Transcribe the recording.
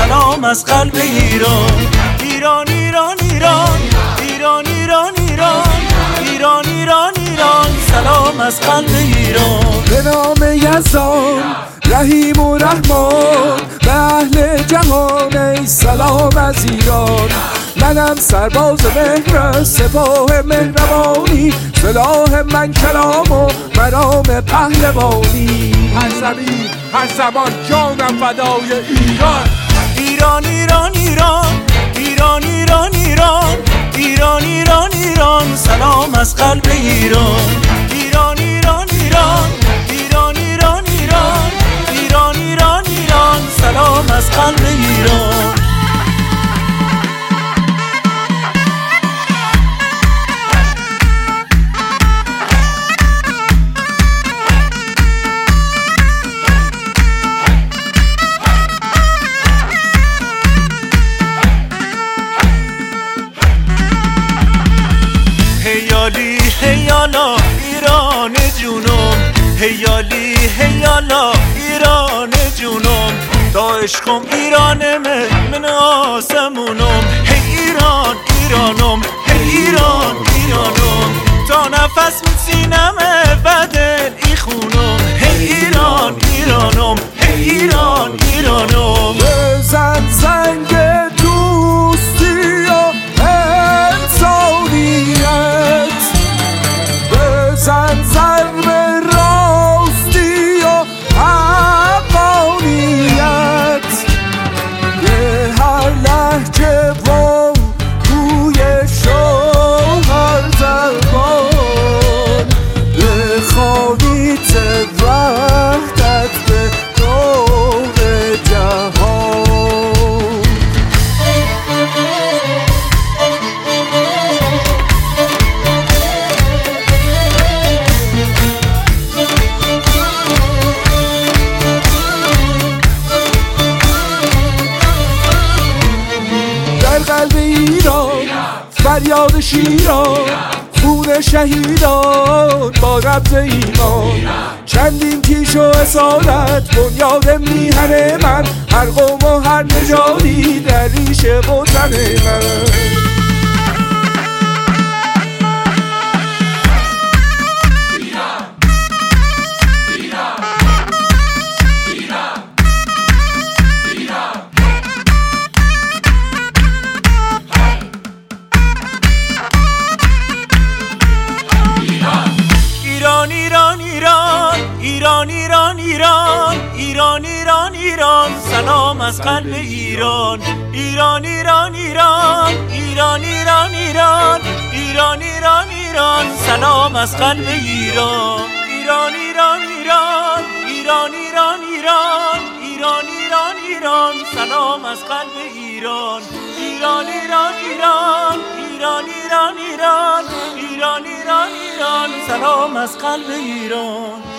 سلام از قلب ایران. ایران ایران ایران ایران ایران ایران ایران ایران ایران سلام از قلب ایران. به نام یزدان رحیم و رحمان به اهل جهان ای سلام از ایران. منم سرباز مهر سپاه مهربانی، سلاح من کلام و مرام پهلوانی. هر زمین هر زمان جانم فدای ایران. ایران ایران ایران ایران ایران ایران ایران ایران ایران سلام از قلب ایران. ایران ایران ایران ایران ایران ایران ایران ایران ایران سلام از قلب ایران. هیالی هیالا ایران جونم، هیالی هیالا ایران جونم، تا عشقم ایرانمه من آسمونم. هی ایران ایرانم، هی ایران ایرانم، تا نفس من سینمه بدل ای خونم. هی ایران ایرانم، هی ایران ایرانم. بزن زنگ دوستی و انسانیت، بزن ضرب راستی و حقانیت. به هر لهجه و بوی شوهر زبان، بخوانید وحدت به دور جهان. در قلب ایران فریاد شیران، خون شهیدان با رمز ایمان. چندین کیش و اصالت بنیاد میهن من، هر قوم و هر نژادی در ریشه وطن من. ایران ایران ایران ایران ایران ایران ایران ایران ایران سلام از قلب ایران. ایران ایران ایران ایران ایران ایران ایران ایران ایران سلام از قلب ایران. ایران ایران ایران ایران ایران ایران ایران ایران ایران سلام از قلب ایران. ایران ایران ایران ایران ایران ایران ایران ایران ایران سلام از قلب ایران.